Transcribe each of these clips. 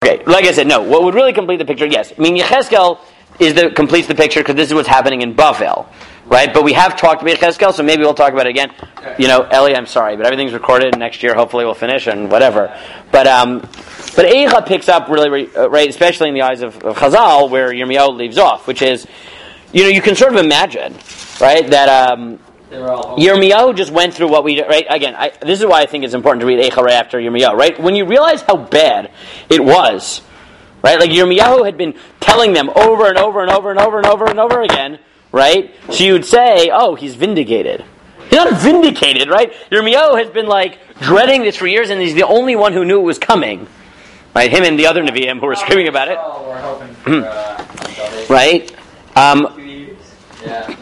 Okay, like I said, no. What would really complete the picture? Yes, I mean Yechezkel completes the picture because this is what's happening in Bavel, right? But we have talked about Yechezkel, so maybe we'll talk about it again. Ellie, I'm sorry, but everything's recorded. Next year, hopefully, we'll finish and whatever. But Eicha picks up really, right, especially in the eyes of Chazal, where Yirmiyahu leaves off, which is, you can sort of imagine, right, that Yirmiyahu just went through what we, right, again, this is why I think it's important to read Eicha right after Yirmiyahu, right? When you realize how bad it was, right, like Yirmiyahu had been telling them over and over and over and over and over and over again, right, so you would say, oh, he's vindicated. He's not vindicated, right? Yirmiyahu has been dreading this for years, and he's the only one who knew it was coming. Right, him and the other Nevi'im who were screaming about it. We're hoping for, right? 2 years. Yeah.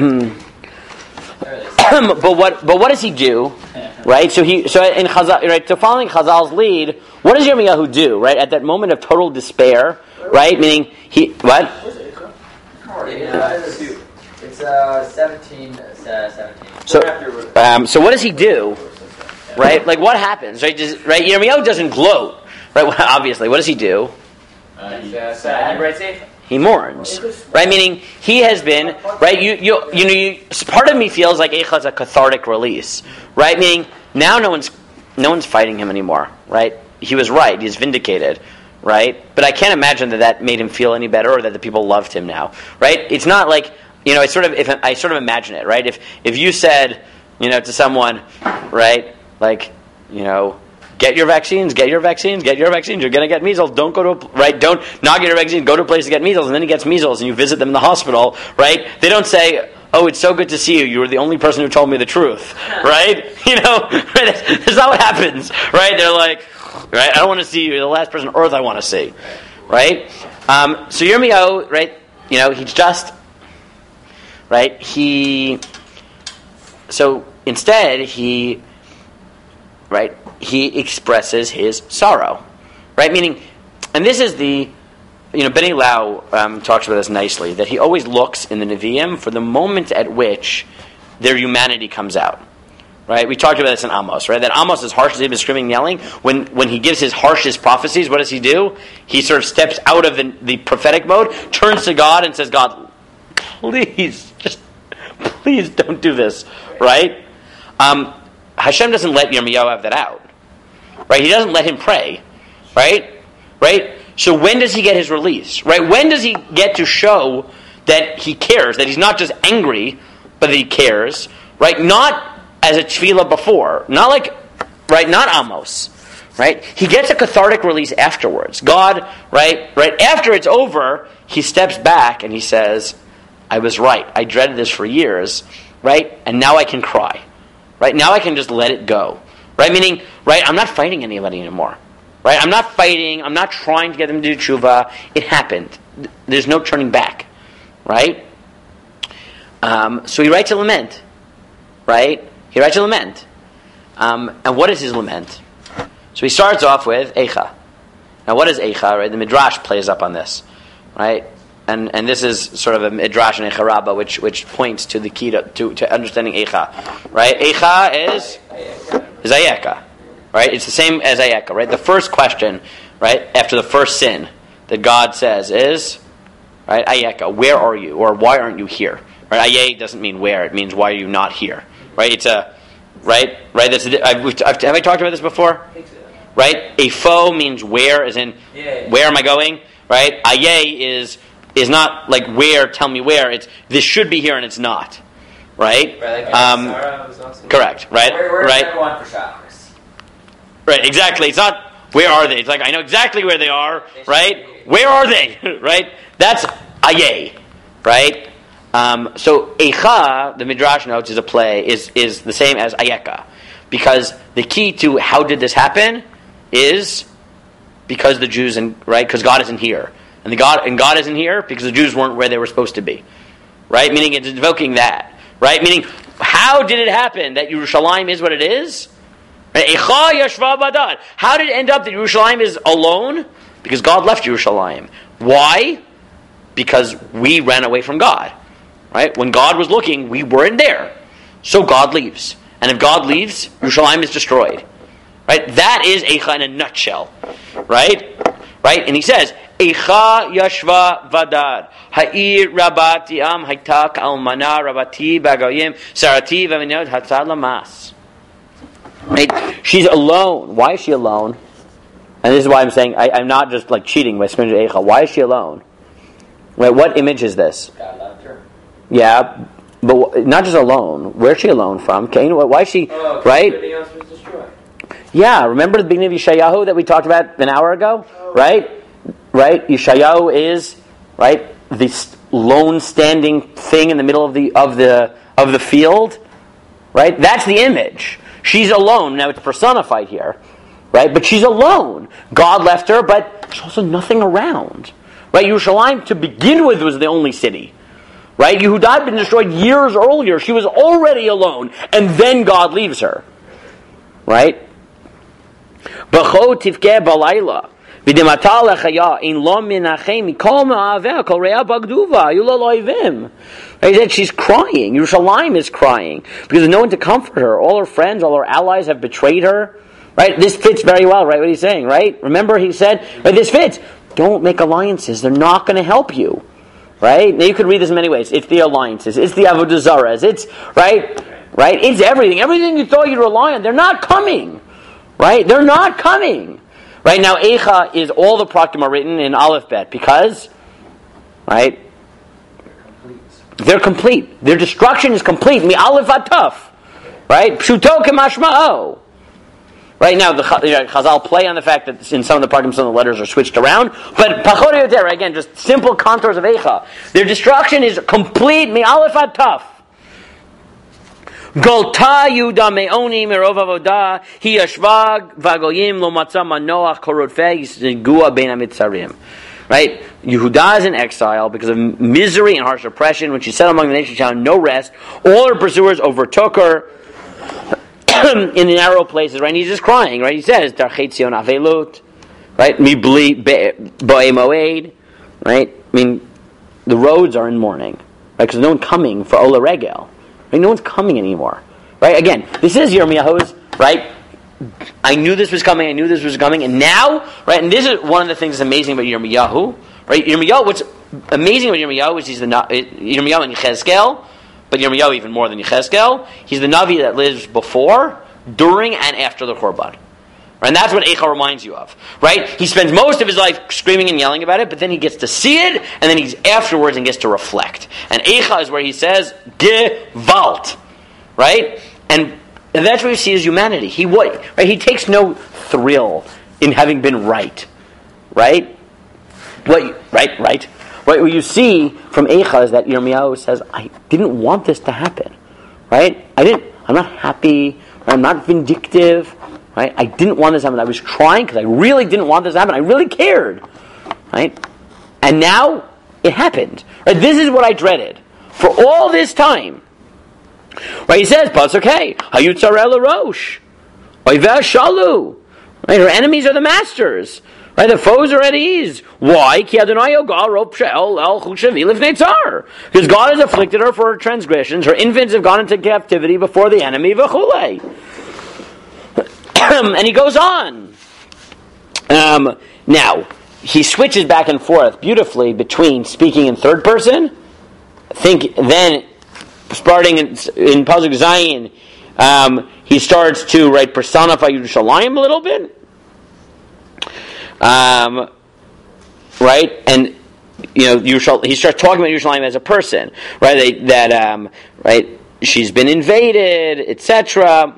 But what does he do? Right? So in Chazal, right? So following Chazal's lead, what does Yirmiyahu do? Right at that moment of total despair, right? Meaning he what? It's 17. So what does he do? Right? Like what happens? Right? Yirmiyahu doesn't gloat. Right? Well, obviously, what does he do? He mourns. Right? Meaning he has been right. Part of me feels like Eicha is a cathartic release. Right? Meaning now no one's fighting him anymore. Right? He was right. He's vindicated. Right? But I can't imagine that made him feel any better, or that the people loved him now. Right? It's not like It's sort of I sort of imagine it. Right? If you said to someone, right, get your vaccines, you're going to get measles, don't not get your vaccine, go to a place to get measles, and then he gets measles, and you visit them in the hospital, right? They don't say, oh, it's so good to see you, you were the only person who told me the truth, right? Right? That's not what happens, right? They're like, right, I don't want to see you, you're the last person on earth I want to see, right? So Yirmiyahu, right, he's just, right, so instead, he expresses his sorrow, right? Meaning, and this is Benny Lau talks about this nicely, that he always looks in the Nevi'im for the moment at which their humanity comes out, right? We talked about this in Amos, right? That Amos, as harsh as he's been screaming and yelling, when he gives his harshest prophecies, what does he do? He sort of steps out of the prophetic mode, turns to God and says, God, please don't do this, right? Hashem doesn't let Yirmiyahu have that out, right? He doesn't let him pray, right? Right? So when does he get his release, right? When does he get to show that he cares, that he's not just angry, but that he cares, right? Not as a tefillah before, not Amos, right? He gets a cathartic release afterwards. God, right after it's over, he steps back and he says, I was right. I dreaded this for years, right? And now I can cry. Right? Now I can just let it go. Right? Meaning, right, I'm not fighting anybody anymore. Right? I'm not fighting. I'm not trying to get them to do tshuva. It happened. There's no turning back. Right? So he writes a lament. Right? He writes a lament. And what is his lament? So he starts off with Eicha. Now what is Eicha? Right? The Midrash plays up on this. Right? And this is sort of a midrash in Eicha Rabbah, which points to the key to understanding Eicha, right? Eicha is Ayeka, right? It's the same as Ayeka, right? The first question, right, after the first sin that God says is, right, Ayeka, where are you, or why aren't you here? Right? Aye doesn't mean where; it means why are you not here? Right? It's a right. That's have I talked about this before? Right? A foe means where, as in where am I going? Right? Aye is not like where, tell me where. It's this should be here and it's not. Right? Correct. Right? Where's everyone for Shabbos? Right, exactly. It's not where are they? It's like I know exactly where they are, right? Where are they? Right? That's Aye. Right? So Eicha, the Midrash notes, is a play, is the same as Ayeka. Because the key to how did this happen is because the Jews because God isn't here. And God isn't here because the Jews weren't where they were supposed to be. Right? Meaning it's invoking that. Right? Meaning, how did it happen that Yerushalayim is what it is? Eicha yashva badad. How did it end up that Yerushalayim is alone? Because God left Yerushalayim. Why? Because we ran away from God. Right? When God was looking, we weren't there. So God leaves. And if God leaves, Yerushalayim is destroyed. Right? That is Eicha in a nutshell. Right? right? And he says, Eicha yashva vadad, ha'ir rabati am haitak almana rabati bagayim sarati v'minot hatzad lamas. Right? She's alone. Why is she alone? And this is why I'm saying I'm not just like cheating by spinning Eicha. Why is she alone? Right? What image is this? God left her. Yeah, but not just alone. Where's she alone from? Why is she, right? Everything else was destroyed. Yeah, remember the beginning of Yeshayahu that we talked about an hour ago? Right? Right? Yeshayahu is, right, this lone standing thing in the middle of the field. Right? That's the image. She's alone. Now it's personified here. Right? But she's alone. God left her, but there's also nothing around. Right? Yerushalayim to begin with was the only city. Right? Yehuda had been destroyed years earlier. She was already alone. And then God leaves her. Right? B'cho tivkeh balayla. V'dimata lechaya in lo minachem mikol ma'aveh kol re'ah bagduva yulo lo'ivim. He said she's crying. Yerushalayim is crying. Because there's no one to comfort her. All her friends, all her allies have betrayed her. Right? This fits very well, right? What he's saying, right? Remember he said, right, this fits. Don't make alliances. They're not going to help you. Right? Now you could read this in many ways. It's the alliances. It's the avodah zaras. It's, right? Right? It's everything. Everything you thought you'd rely on. They're not coming. Right? They're not coming. Right? Now Eicha is all the Praktim are written in Aleph Bet because, right? They're complete. Their destruction is complete. Mi Aleph Ataf. Right? Pshuto kemashma'o. Right now, the Chazal play on the fact that in some of the Praktim, some of the letters are switched around. But Pachot Yoter, again, just simple contours of Eicha. Their destruction is complete. Mi Aleph ad Taf. Golta Yuda me'oni merov avodah hi yashvag vagoyim lo matza manoach korodfei yisgua bein hamitzarim. Right? Yehuda is in exile because of misery and harsh oppression. When she said among the nations, she found no rest. All her pursuers overtook her in the narrow places, right? And he's just crying, right? He says, Darchet Zion Avelut, right? Mibli Bo'e Moed, right? I mean, the roads are in mourning, right? Because no one's coming for Ola Regel. Right? No one's coming anymore, right? Again, this is Yirmiyahu's, right? I knew this was coming, and now, right? And this is one of the things that's amazing about Yirmiyahu, right? Yirmiyahu, what's amazing about Yirmiyahu is he's Yirmiyahu and Yechezkel, but Yirmiyahu even more than Yechezkel. He's the Navi that lives before, during, and after the Korban. Right? And that's what Eicha reminds you of. Right? He spends most of his life screaming and yelling about it, but then he gets to see it, and then he's afterwards and gets to reflect. And Eicha is where he says, Gewalt. Right? And that's where you see his humanity. Right? He takes no thrill in having been right. Right? Right. What you see from Eicha is that Yirmiyahu says, I didn't want this to happen. Right? I'm not happy. I'm not vindictive. Right? I didn't want this to happen. I was trying because I really didn't want this to happen. I really cared. Right? And now it happened. Right? This is what I dreaded for all this time. Right? He says, Pasuk Hey, Hayutzarel Rosh, Oyveh Shalu. Right? Her enemies are the masters. Right, the foes are at ease. Why? Because God has afflicted her for her transgressions. Her infants have gone into captivity before the enemy. And he goes on. Now, he switches back and forth beautifully between speaking in third person. Then, starting in Pasuk Zayin, he starts to personify Yerushalayim a little bit. Right, and he starts talking about Yerushalayim as a person, right? Right, she's been invaded, etc.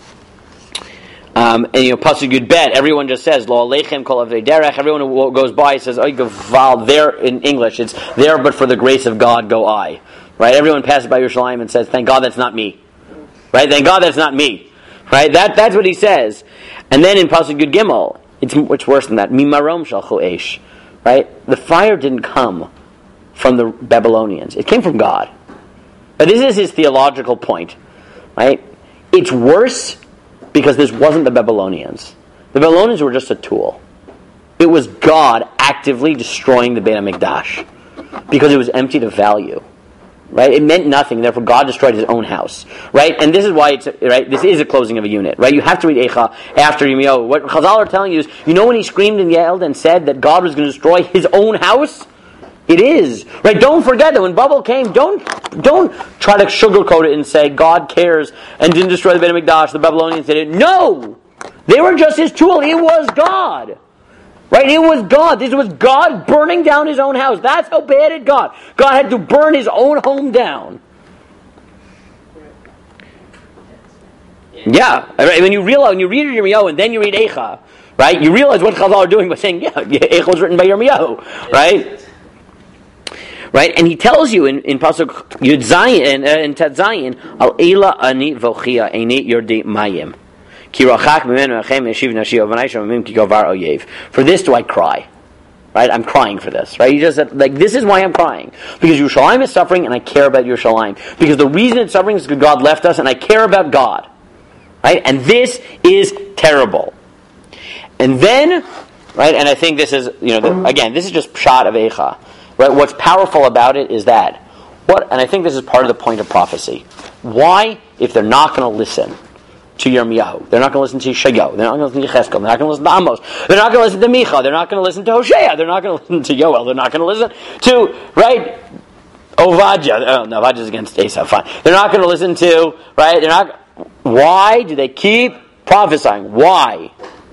And Pasuk Yud Bet, everyone just says Lo Aleichem Kol Avnei Derech. Everyone who goes by says Oy Gaval. There in English, it's there, but for the grace of God go I. Right, everyone passes by Yerushalayim and says, "Thank God that's not me." Right, thank God that's not me. Right, that's what he says. And then in Pasuk Yud Gimel, it's worse than that. Mimarom shalchu eish. Right? The fire didn't come from the Babylonians. It came from God. But this is his theological point. Right? It's worse because this wasn't the Babylonians. The Babylonians were just a tool. It was God actively destroying the Beit HaMikdash because it was emptied of value. right? It meant nothing. Therefore, God destroyed His own house, right? And this is why it's right. This is a closing of a unit, right? You have to read Eicha after Yirmiyahu. What Chazal are telling you is, when he screamed and yelled and said that God was going to destroy His own house, it is right. Don't forget that when Babel came, don't try to sugarcoat it and say God cares and didn't destroy the Beit HaMikdash. The Babylonians did it. No, they were just His tool. It was God. Right? It was God. This was God burning down His own house. That's how bad it got. God had to burn His own home down. Yeah. Right? When you read Yirmiyahu and then you read Eicha, right? You realize what Chazal are doing by saying, Eicha was written by Yirmiyahu, right? Right? And he tells you in Pasuk Yud Zayin and Tet Zayin, Al Eila Ani Vochia Eini Yordi Mayim. For this do I cry. Right? I'm crying for this. Right? He just said, this is why I'm crying. Because Yerushalayim is suffering and I care about Yerushalayim. Because the reason it's suffering is because God left us and I care about God. Right? And this is terrible. And then, right, and I think this is, again, this is just pshat of Eicha. Right? What's powerful about it is that, and I think this is part of the point of prophecy. Why, if they're not going to listen to Yirmiyahu, they're not going to listen to Yeshayahu, they're not going to listen to Yechezkel, they're not going to listen to Amos, they're not going to listen to Micha, they're not going to listen to Hosea, they're not going to listen to Yoel, they're not going to listen to, right, Ovadja. No, Ovadja's against Esau, fine. They're not going to listen to, right, why do they keep prophesying? Why?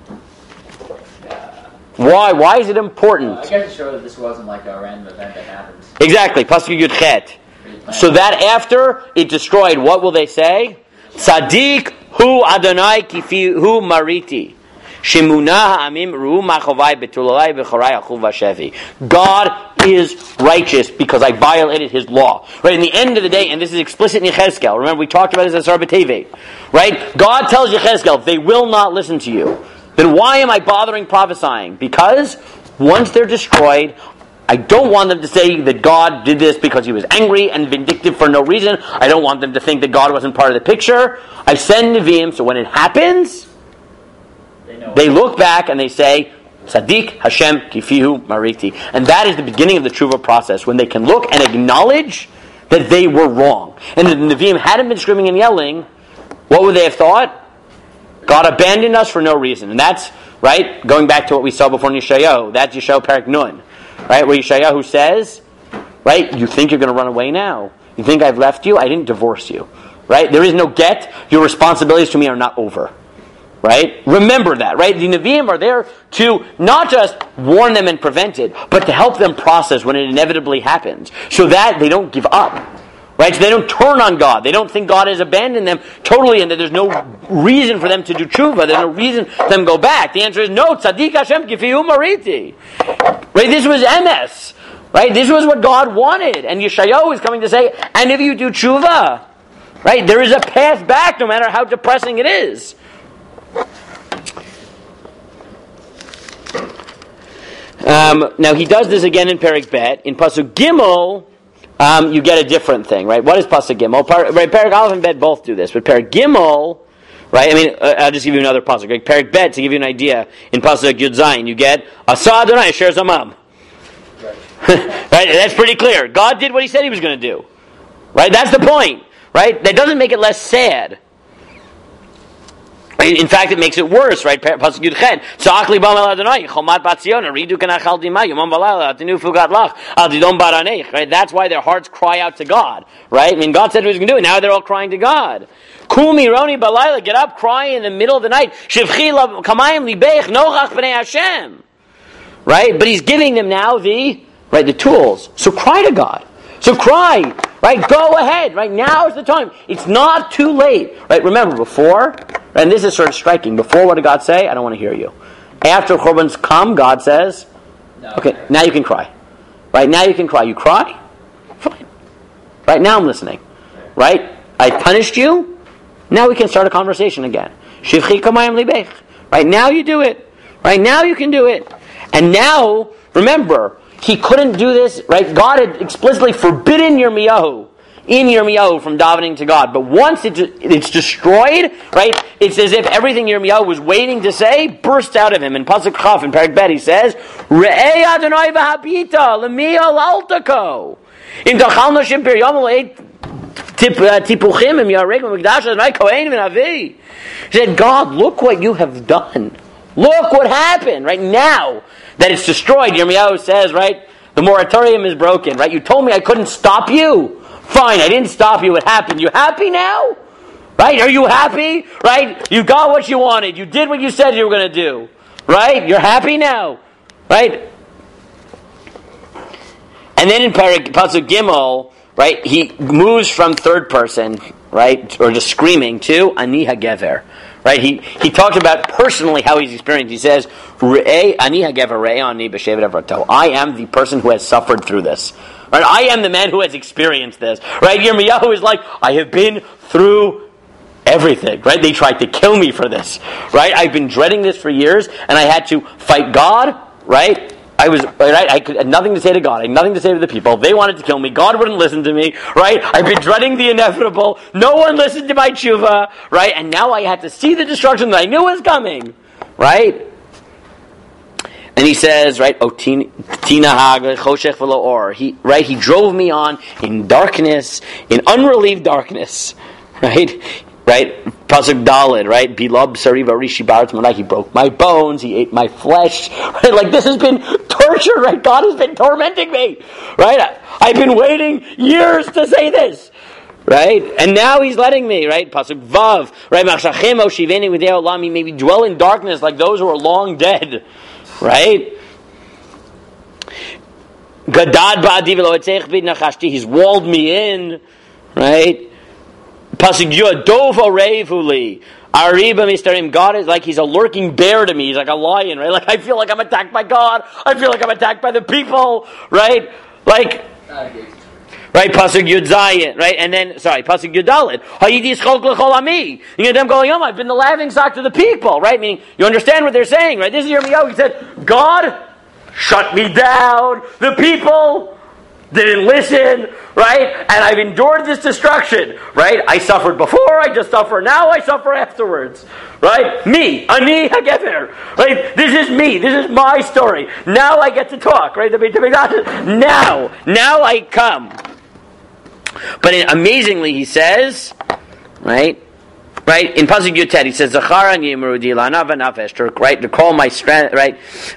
Why is it important? I guess to show that this wasn't like a random event that happened. Exactly, Pasuk Yud Chet. So that after it destroyed, what will they say? Tzadik hu Adonai kifi hu mariti. Shemuna ha'amim ru'u machovai betulalai v'chorai achu v'shevi. God is righteous because I violated His law. Right, in the end of the day, and this is explicit in Yechezkel. Remember, we talked about this at Sarah B'Tevet. Right? God tells Yechezkel, they will not listen to you. Then why am I bothering prophesying? Because once they're destroyed, I don't want them to say that God did this because He was angry and vindictive for no reason. I don't want them to think that God wasn't part of the picture. I send Nevi'im, so when it happens, they look back and they say, Sadiq Hashem Kifihu Mariti. And that is the beginning of the Tshuva process, when they can look and acknowledge that they were wrong. And if the Nevi'im hadn't been screaming and yelling, what would they have thought? God abandoned us for no reason. And that's, right, going back to what we saw before in Yeshayahu. That's Yeshayahu Perek Nun. Right, where Yeshayahu says, right, you think you're going to run away now. You think I've left you? I didn't divorce you. Right? There is no get. Your responsibilities to me are not over. Right? Remember that, right? The Nevi'im are there to not just warn them and prevent it, but to help them process when it inevitably happens, so that they don't give up. Right? So they don't turn on God. They don't think God has abandoned them totally and that there's no reason for them to do tshuva. There's no reason for them to go back. The answer is no. Tzadik Hashem kifihu mariti. Right? This was MS. Right? This was what God wanted. And Yeshayahu is coming to say, and if you do tshuva, right, there is a path back no matter how depressing it is. Now he does this again in Perek Bet. In Pasuk Gimel, you get a different thing, right? What is Pasuk Gimel? Perek Aleph and Bet both do this, but Perek Gimel, right? I mean, I'll just give you another Pasuk. Like Perek Bet, to give you an idea, in Pasuk Yud Zayin, you get Asa Adonai Asher Zamam. Right? That's pretty clear. God did what He said He was going to do. Right? That's the point. Right? That doesn't make it less sad. In fact, it makes it worse, right? Pasuk Yud Chet. Tza'ach libam el Adonai, chomat bat Zion, ridu kanachal dima, yomam v'layla, atinu fugat lach, al didom baranech. Right? That's why their hearts cry out to God. Right? I mean, God said He was going to do it. Now they're all crying to God. Kul mironi balayla, get up, cry in the middle of the night. Shivchi kamayim libeich nochach b'nei Hashem. Right? But He's giving them now the tools. So cry to God. So cry. Right? Go ahead. Right? Now is the time. It's not too late. Right? Remember, before, and this is sort of striking, before what did God say? I don't want to hear you. After Korban's come, God says, okay, now you can cry. Right? Now you can cry. You cry? Fine. Right? Now I'm listening. Right? I punished you. Now we can start a conversation again. Shivchi kamayim libech. Right? Now you do it. Right? Now you can do it. And now, remember, He couldn't do this, right? God had explicitly forbidden Yirmiyahu from davening to God. But once it's destroyed, right? It's as if everything Yirmiyahu was waiting to say bursts out of him. In Pasuk Chaf in Perek Bet, he says, Re'ei Adonai v'habita l'mi alaltako. Im tachal noshim per yom le'et tipuchim im yareg v'mikdash Adonai kohenim v'navi. He said, God, look what you have done. Look what happened right now that it's destroyed. Yirmiyahu says, right, the moratorium is broken, right? You told me I couldn't stop you. Fine, I didn't stop you. It happened. You happy now? Right? Are you happy? Right? You got what you wanted. You did what you said you were going to do. Right? You're happy now. Right? And then in Pasuk Gimel, right, he moves from third person, right, or just screaming, to Ani HaGever. Right? He talks about personally how he's experienced. He says, Re'eh Ani HaGever Re'eh Ani B'Shevet Avrato. I am the person who has suffered through this. Right? I am the man who has experienced this. Right? Yirmiyahu is like, I have been through everything. Right? They tried to kill me for this. Right? I've been dreading this for years, and I had to fight God. Right? I had nothing to say to God. I had nothing to say to the people. They wanted to kill me. God wouldn't listen to me. Right? I've been dreading the inevitable. No one listened to my tshuva. Right? And now I had to see the destruction that I knew was coming. Right? And he says, right, Tina Haga Choshech V'lo Or. He drove me on in darkness, in unrelieved darkness. Right? Pasuk Daled, right? Bilab Sariva Rishi Baratz Manai. He broke my bones. He ate my flesh. Right? Like, this has been torture, right? God has been tormenting me. Right? I've been waiting years to say this. Right? And now he's letting me, right? Pasuk Vav, right? Machshachem Oshiveni V'dei Olam. He may be dwell in darkness like those who are long dead. Right? Gadad ba'adi v'lo etzech bid nachashti. He's walled me in. Right? Pasuk Yud, Dov orevuli. Ariba mistarim. God is like, he's a lurking bear to me. He's like a lion, right? Like, I feel like I'm attacked by God. I feel like I'm attacked by the people. Right? Like, right? Pasuk Yud Zayin. Right? And then, Pasuk Yud Dalet. Hayidi schok l'chol ami. You know them going, I've been the laughing stock to the people. Right? Meaning, you understand what they're saying, right? This is Yirmiyahu. He said, God shut me down. The people didn't listen, right? And I've endured this destruction, right? I suffered before, I just suffer now, I suffer afterwards, right? Me, Ani HaGever, right? This is me, this is my story. Now I get to talk, right? Now I come. But amazingly, he says, right, in Pasuk Yutet, he says, Zachar ani Yimrudi la'anav v'nafesh, right, to call my strength, right,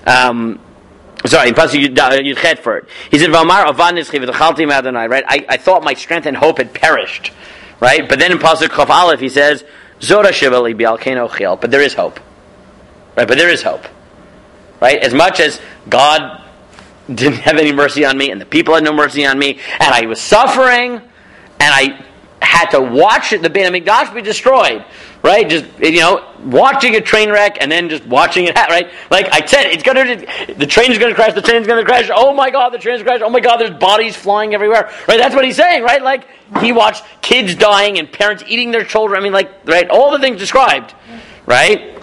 in Pasuk Yudchet for it. He said, V'amar avad nitzchi v'tachalti me'Adonai, right? I thought my strength and hope had perished, right? But then in Pasuk Chof Aleph, he says, Zora shiva li bi'al kein ochil, but there is hope. Right? But there is hope. Right? As much as God didn't have any mercy on me, and the people had no mercy on me, and I was suffering, and I had to watch the Beit HaMikdash be destroyed, right? Just, watching a train wreck and then just watching it, right? Like I said, the train is going to crash, the train is going to crash, oh my God, the train is going to crash, oh my God, there's bodies flying everywhere, right? That's what he's saying, right? Like, he watched kids dying and parents eating their children, right? All the things described, right?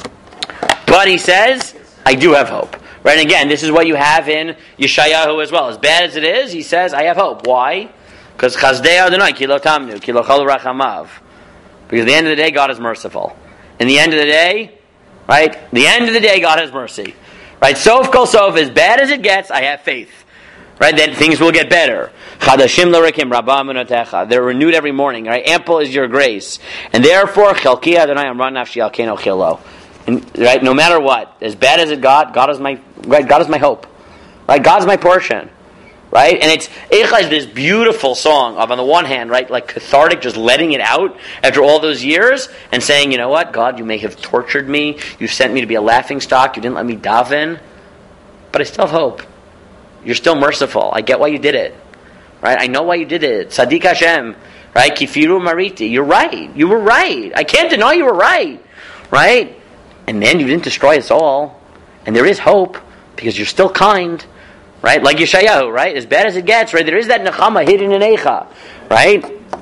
But he says, I do have hope. Right? And again, this is what you have in Yeshayahu as well. As bad as it is, he says, I have hope. Why? Because Chazdei Adonai, Kilo Tamnu, Kilo Chol Rachamav. Because at the end of the day, God is merciful. In the end of the day, right? The end of the day, God has mercy. Right? Sof Kol Sof, as bad as it gets, I have faith. Right? That things will get better. Chadashim L'Rikim Rabba Amunotecha. They're renewed every morning. Right? Ample is your grace. And therefore, Chelki Adonai Amran Nafshi Al Keno Chilo. Right? No matter what, as bad as it got, God is my hope. Right? God's my portion. Right? And it's Eicha is this beautiful song of, on the one hand, right, like cathartic, just letting it out after all those years and saying, you know what, God, you may have tortured me, you sent me to be a laughingstock, you didn't let me daven, but I still have hope. You're still merciful. I get why you did it. Right? I know why you did it. Sadiq Hashem. Right? Kifiru Mariti. You're right. You were right. I can't deny you were right. Right? And then you didn't destroy us all. And there is hope because you're still kind. Right? Like Yeshayahu, right? As bad as it gets, right? There is that nechama hidden in Eicha. Right?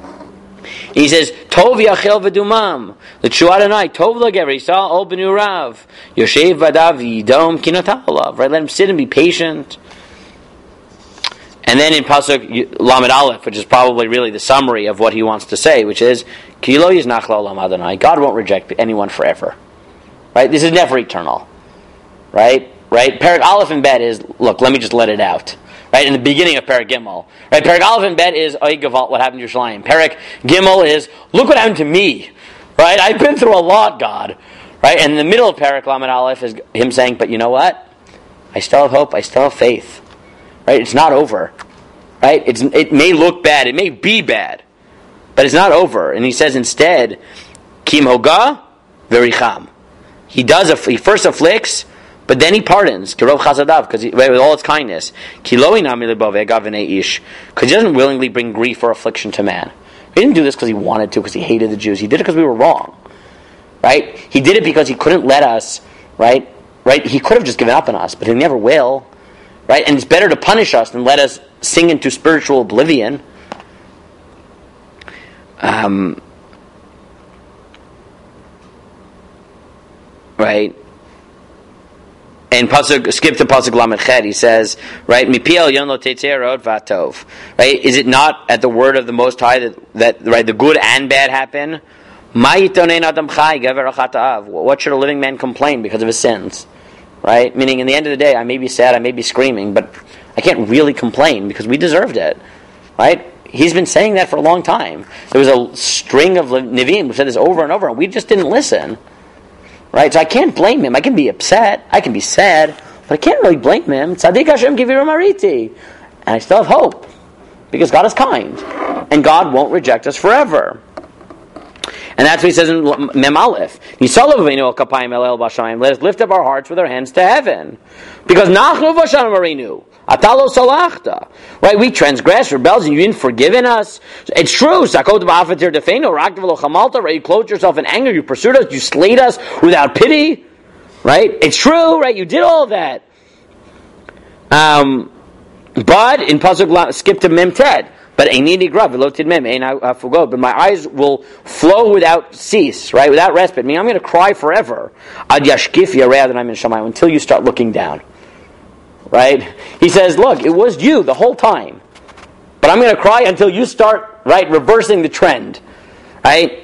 He says, Tov yachel v'dumam. The Tshuah Adonai, Tov l'gever, Yisrael ol b'nu rav. Yoshev v'adav yidom kinotah olav. Right? Let him sit and be patient. And then in Pasuk Lamed Aleph, which is probably really the summary of what he wants to say, which is, Ki lo yiznach la'olam Adonai. God won't reject anyone forever. Right? This is never eternal. Right? Right? Perek Aleph in bed is, look, let me just let it out. right? In the beginning of Perek Gimel, right? Perek Aleph and Bet is Oy Gevalt, what happened to Yerushalayim. Perek Gimel is look what happened to me, right? I've been through a lot, God, right? And in the middle of Perek Lamed Aleph is him saying, but you know what? I still have hope. I still have faith, right? It's not over, right? It may look bad, it may be bad, but it's not over. And he says instead, Kim Hoga Vericham. He first afflicts, but then he pardons. Kirov Chasadav, because with all its kindness. Because he doesn't willingly bring grief or affliction to man. He didn't do this because he wanted to, because he hated the Jews. He did it because we were wrong, right? He did it because he couldn't let us, right? He could have just given up on us, but he never will, right? And it's better to punish us than let us sink into spiritual oblivion. Right? And skip to Pasuk Lamed Chet, he says, right, Mipiel yon lo tetzeh rod v'atov. Right? Is it not at the word of the Most High that right, the good and bad happen? Ma yitonein adam chai gever achataav. What should a living man complain because of his sins? Right? Meaning, in the end of the day, I may be sad, I may be screaming, but I can't really complain because we deserved it. Right? He's been saying that for a long time. There was a string of Nevi'im who said this over and over, and we just didn't listen. Right? So I can't blame him. I can be upset. I can be sad. But I can't really blame him. Tzadik Hashem Kiviru Mariti. And I still have hope. Because God is kind. And God won't reject us forever. And that's what he says in Mem Aleph. Let us lift up our hearts with our hands to heaven. Because Nachnu Vashan Marinu. Atalo Salachta. Right? We transgressed, rebelled, and you didn't forgive us. It's true. Sakot Ba'afatir Defeno, Rakdavalo Chamalta, right? You clothed yourself in anger, you pursued us, you slayed us without pity. Right? It's true, right? You did all of that. But in Pasuk, skip to Mem Ted. But but my eyes will flow without cease, right? Without respite. I mean, I'm going to cry forever. Until you start looking down. Right? He says, look, it was you the whole time. But I'm going to cry until you start, right, reversing the trend. Right?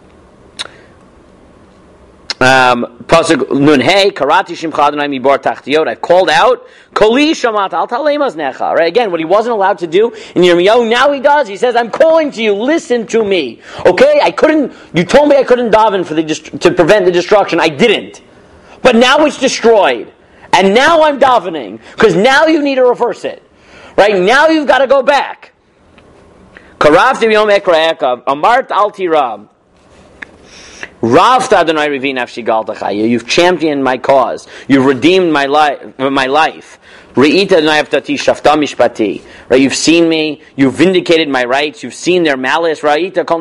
Pasuk Nun Hey Karati Shimcha Adonai Mibor Tachtiyot. I've called out Koli Shamat Al Talemaz Necha. Right, again, what he wasn't allowed to do in Yirmiyahu, now he does. He says, "I'm calling to you. Listen to me." Okay, I couldn't. You told me I couldn't daven to prevent the destruction. I didn't, but now it's destroyed, and now I'm davening because now you need to reverse it. Right now, you've got to go back. Karafti Yom Ekrayav Amart Al Tirab. You've championed my cause. You've redeemed my life. Right? You've seen me. You've vindicated my rights. You've seen their malice. Right? You've heard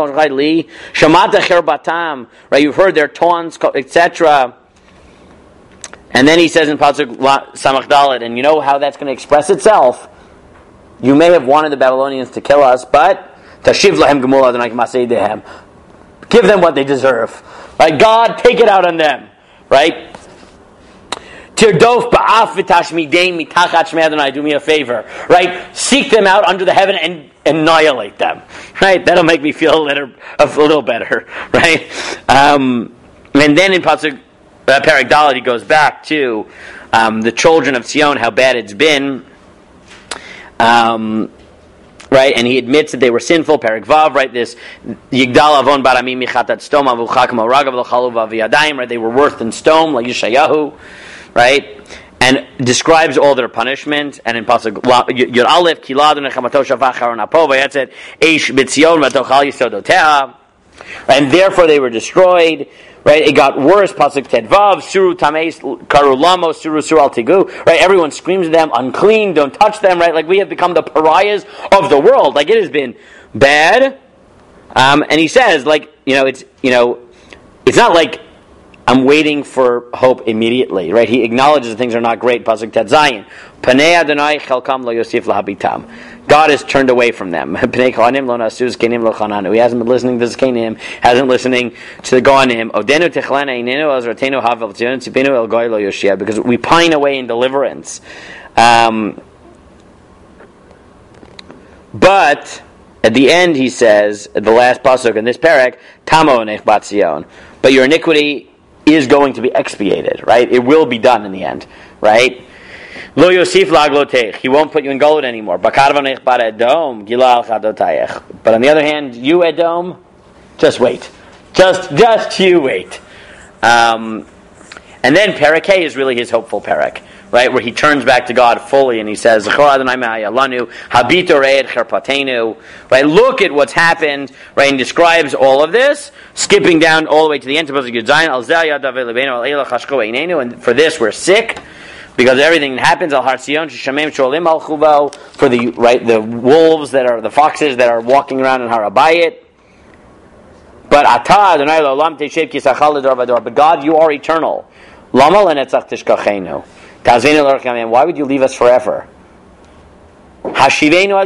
their taunts, etc. And then he says in Pasuk Samach Dalet, and you know how that's going to express itself. You may have wanted the Babylonians to kill us, but Tashiv lahem gemul Adonai k'masei dehem. Give them what they deserve. Right? God, take it out on them. Right? Tirdof ba'af v'tashmidein mitachat shmei Adonai. Do me a favor. Right? Seek them out under the heaven and annihilate them. Right? That'll make me feel a little better. Right? And then in Pasuk Perek Dalet, he goes back to the children of Zion, how bad it's been. Right, and he admits that they were sinful. Perek Vav, right? This Yigdal Avon Baramim Michatat Stom Avuchak Maragav L'Chalu V'Aviyadayim. Right, they were worse than stone, like Yeshayahu. Right, and describes all their punishment. And in Pasuk Yud Aleph, Kilad Nechamato Shavach Haron Apo Vayatzet Eish B'Tzion V'Tochal Yisodotea. And therefore they were destroyed. Right, it got worse. Pasuk Tedvav, Suru Tameis Karu Lamo, Suru Al Tigu. Right, everyone screams at them, unclean, don't touch them. Right, like we have become the pariahs of the world. Like it has been bad. And he says, like it's not like I'm waiting for hope immediately. Right, he acknowledges that things are not great. Pasuk Ted Zayin, Panei Adonai Chelkam Lo Yosef Lahabitam. God has turned away from them. He hasn't been listening to the Zkanim, hasn't listening to the Goanim. Because we pine away in deliverance. But at the end, he says, at the last pasuk in this parak, Tamo nech bat Zion. But your iniquity is going to be expiated, right? It will be done in the end, right? Lo yosif lagloteich. He won't put you in Golut anymore. Bakarvanech bar Edom, gila al chadotayech. But on the other hand, you Edom, just wait. Just you wait. And then Perek Hey is really his hopeful Perek, right? Where he turns back to God fully and he says, right? Look at what's happened, right? And describes all of this, skipping down all the way to the end. And for this we're sick, because everything that happens, for the wolves that are the foxes that are walking around in Har Habayit. But God, you are eternal. Why would you leave us forever? Right,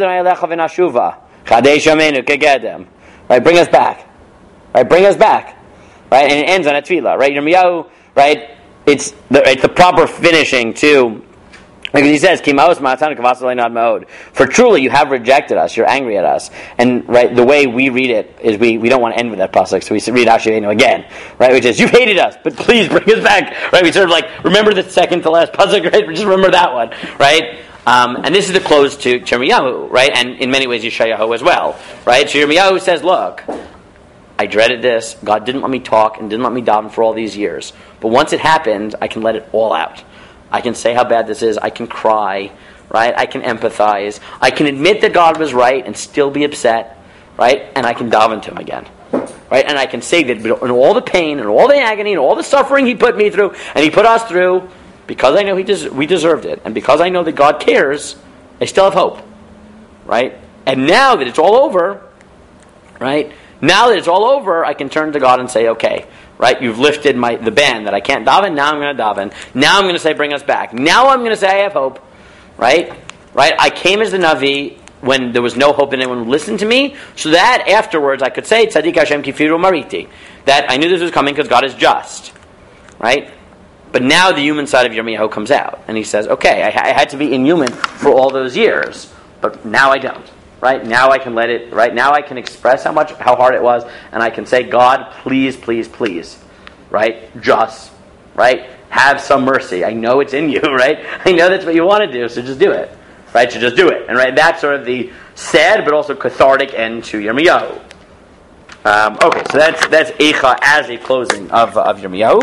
bring us back. Right, bring us back. Right, and it ends on a tefillah. Right, Yirmiyahu. Right, it's the proper finishing to. Because he says, for truly you have rejected us, you're angry at us. And right, the way we read it is we don't want to end with that pasuk, so we read Hashivenu again, right? Which is, you've hated us, but please bring us back. Right? We sort of like remember the second to last pasuk, right? Just remember that one, right? And this is the close to Yirmiyahu, right? And in many ways Yeshayahu as well, right? So Yirmiyahu says, look, I dreaded this. God didn't let me talk and didn't let me daven for all these years. But once it happened, I can let it all out. I can say how bad this is. I can cry, right? I can empathize. I can admit that God was right and still be upset, right? And I can daven to Him again, right? And I can say that in all the pain and all the agony and all the suffering He put me through and He put us through, because I know we deserved it, and because I know that God cares, I still have hope, right? And now that it's all over, right? Now that it's all over, I can turn to God and say, okay, right? You've lifted the ban that I can't daven. Now I'm going to daven. Now I'm going to say, bring us back. Now I'm going to say, I have hope, right? Right? I came as the Navi when there was no hope in anyone who listened to me, so that afterwards I could say, Tzadik Hashem Kifiru Mariti, that I knew this was coming because God is just, right? But now the human side of Yirmiyahu comes out, and he says, okay, I had to be inhuman for all those years, but now I don't. Right? Now I can let it, right? Now I can express how hard it was, and I can say, God, please, please, please, right? Just, right? Have some mercy. I know it's in you, right? I know that's what you want to do, so just do it. Right? So just do it. And right, that's sort of the sad but also cathartic end to Yirmiyahu. Okay, so that's Eicha as a closing of Yirmiyahu.